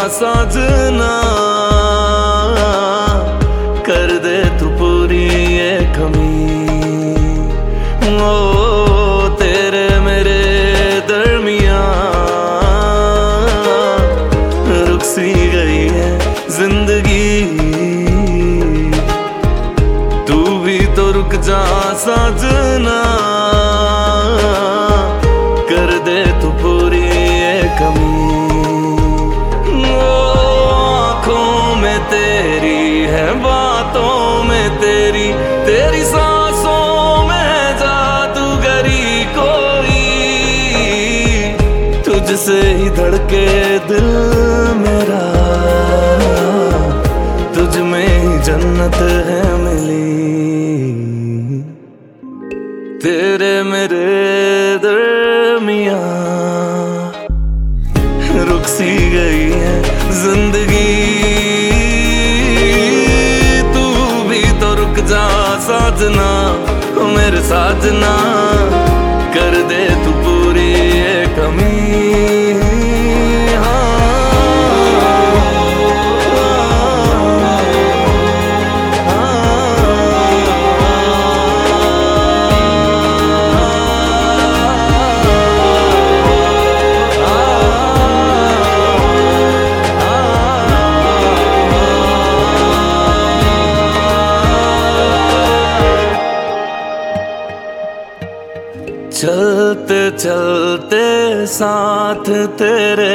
साजना, कर दे तू पूरी ये कमी। ओ तेरे मेरे दरमिया रुक सी गई है जिंदगी, तू भी तो रुक जा साजना, कर दे तू पूरी ये कमी। आँखों में तेरी है, बातों में तेरी, तेरी सांसों में जादूगरी कोई, तुझसे ही धड़के दिल मेरा, तुझ में ही जन्नत है मिली। तेरे मेरे दरमिया रुक सी गई है जिंदगी, तू भी तो रुक जा साजना, मेरे साजना, कर दे तू पूरी ये कमी। चलते चलते साथ तेरे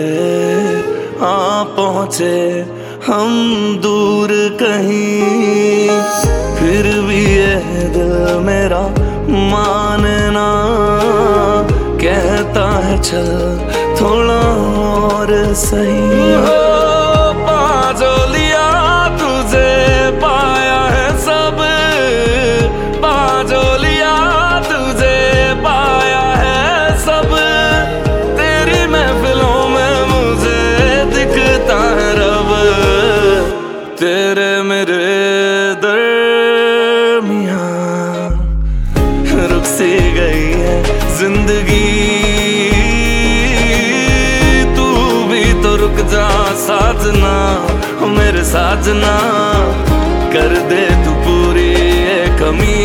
आ पहुँचे हम दूर कहीं, फिर भी ये दिल मेरा मानना कहता है चल थोड़ा और सही। पाजो लिया तुझे पाया है सब, पाजो लिया तुझे पाया है सब, तेरी महफिलों में मुझे दिखता है रब। तेरे मेरे दरमिया रुक सी गई है जिंदगी, तू भी तो रुक जा साजना, मेरे साजना, कर दे तू पूरी ये कमी।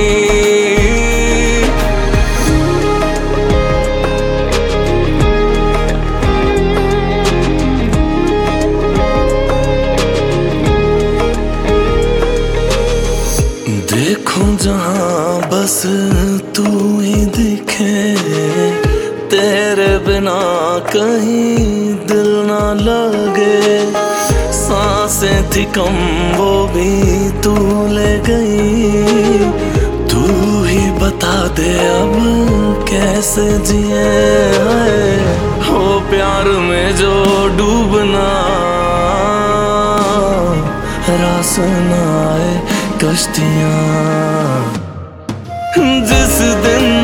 देखूं जहां बस तू ही दिखे, तेरे बिना कहीं दिल ना लगे, सांसें थी कम वो भी तू ले गई, तू ही बता दे अब कैसे जिए। हो प्यार में जो डूबना, रास ना आए कश्तियाँ, जिस दिन